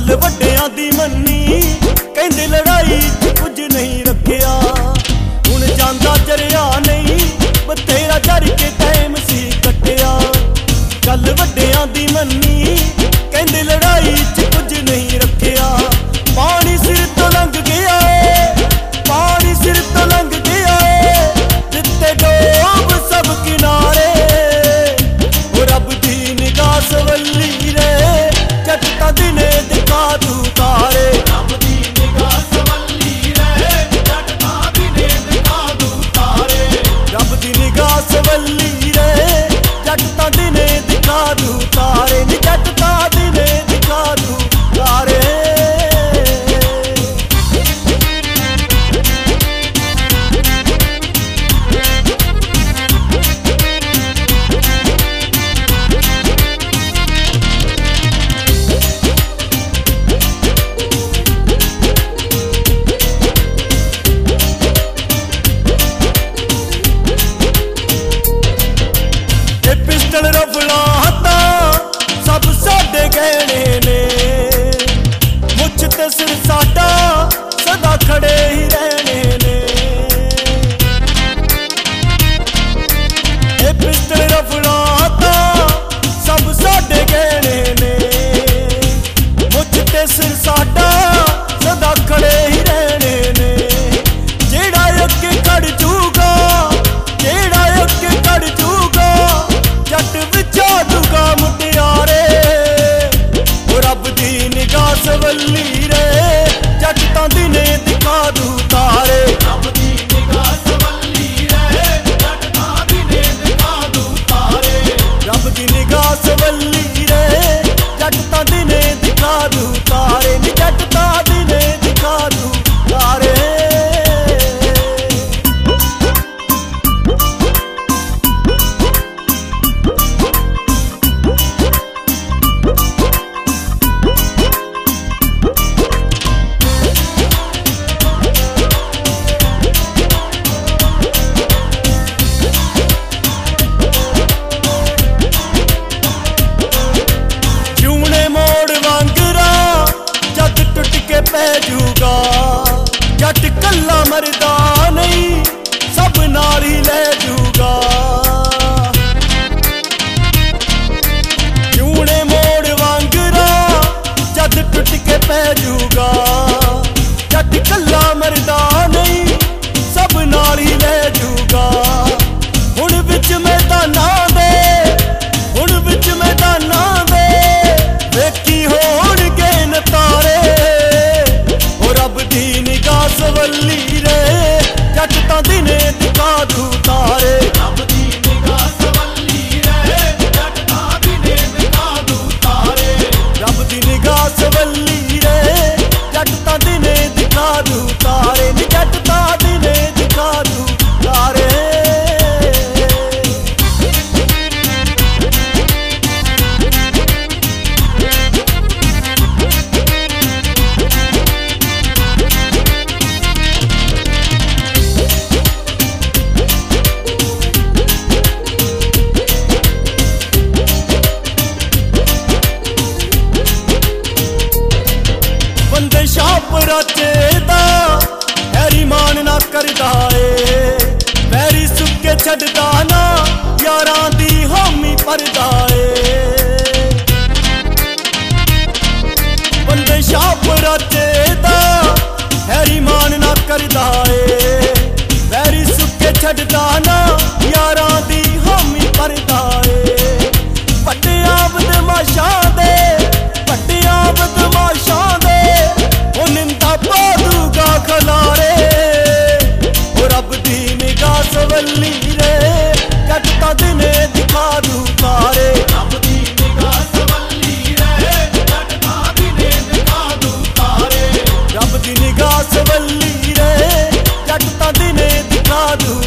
गल वड्डियां दी मन्नी कहंदे लड़ाई च कुछ नहीं रखिया। हुण जांदा जरिया नहीं बथेरा जर के टाइम सी कटिया। गल वड्डियां दी मन्नी कहंदे लड़ाई च कुछ नहीं रखिया। पानी सिर तो लंघ गया है, पानी सिर तो लंघ गया है, जित्ते डोब सब किनारे। रब दी निगाह सवली रे जट तां दिने दिखा तू तारे। रब दी निगाह सवली रे जट तां दिने दिखा तू तारे। रब दी निगाह सवली रे जट तां दिने दिखा तू तारे। नी जट तां दिने दिखा तू तारे। पिस्टल रफला सब साडे गहने ने, मुछ ते सिर साडा सदा खड़े ही रहने ने। पिस्टल रफला सब साडे गहने ने, मुछ ते सिर साडा सदा खड़े ही रहने ने। जेड़ा अगे खड़ जूगा, जेड़ा अगे खड़ जूगा, जट विचा दूगा मुटियारे। रब दी निगाह सवली रे जट तां दिने दिखा दू तारे। रब दी निगाह सवली रे जट तां दिने दिखा दू तारे। रब दी निगाह सवली रे जट तां दिने दिखा दू तारे। नी जट तां दिने दिखा दू तारे। पै जूगा जट कल्ला मरदा नहीं सब नाल ही लै जूगा। जूने मोड़ वांगरा जद टुट के पै जूगा। जट कल्ला मरदा नहीं सब नाल ही लै जूगा। हुण विच मैदानां दे, हुण विच मैदानां दे वेखी होणगे नतारे। रब दी निगाह सवली रे जट तां दिने दिखा दू तारे। रब दी निगाह सवली रे जट तां दिने दिखा दू तारे। रब दी निगाह सवली रे जट तां दिने दिखा दू तारे। नी जट तां दिने दिखा दू तारे। शापरा चेदा हैरी मान ना करदा ए, पैरी सुके छड्डदा ना यारां दी हामी भरदा ए। बंदे शापरा चेदा हैरी मान ना करदा ए, पैरी सुके छड्डदा ना यारां दी हामी भरदा ए। पट्टियां बदमाशां दे, पट्टियां बदमाशां दे निंदा पा दूगा खलारे। रब दी निगाह सवली रे जट तां दिने दिखा दू तारे। रब दी निगाह सवली रे जट तां दिने दिखा दू तारे। रब दी निगाह सवली रे जट तां दिने दिखा दू